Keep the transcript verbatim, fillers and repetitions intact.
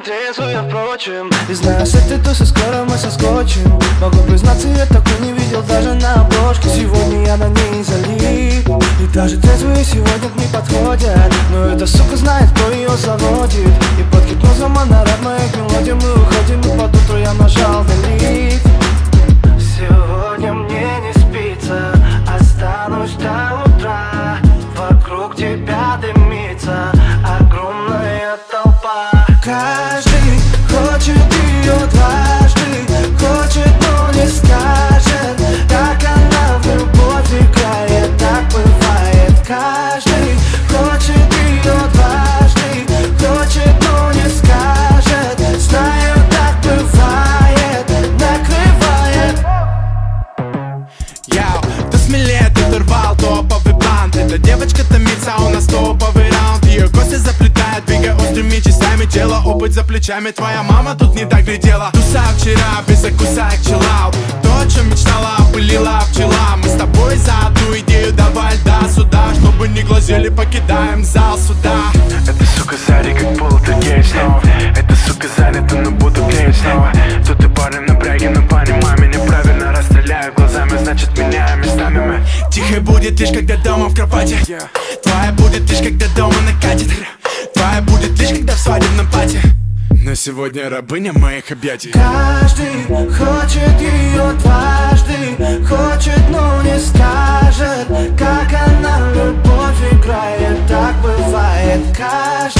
трезвая, впрочем. И знаю, с этой тусы скоро мы соскочим. Могу признаться, я такой не видел даже на обложке. Сегодня я на ней залип. И даже трезвые сегодня не подходят. Но эта сука знает, кто ее заводит. И под гипнозом она рад моих мелодий. Мы уходим, и под утро я нажал delete. Сегодня мне не спится, останусь до утра. Вокруг тебя дымится огромная толпа. Каждый хочет ее дважды, хочет, но не скажет. Так она в любовь играет, так бывает. Каждый хочет ее дважды, хочет, но не скажет. Знаю, так бывает, накрывает. Яу, ты смелее, ты дорвал топовый бант. Эта девочка томится, у нас топовый раунд. Ее кости заплетает, двигая острыми частями тела. Опыт за плечами, твоя мама тут не так глядела. Туса вчера, без закуса чиллаут. То, о чем мечтала, опылила пчела. Мы с тобой за одну идею, давай льда сюда. Чтобы не глазели, покидаем зал суда. Эта сука сзади как полтергейст снова. Эта сука занята, но буду клеить снова. Тут и парень напряги, но понимай меня правильно. Расстреляю глазами, значит меняем местами мы. Тихо будет лишь когда дома в кровати. Твоя будет лишь когда дома накатит. Твоя будет лишь когда в свадебном платье. Но сегодня рабыня моих объятий. Каждый хочет ее дважды, хочет, но не скажет. Как она в любовь играет, так бывает. Каждый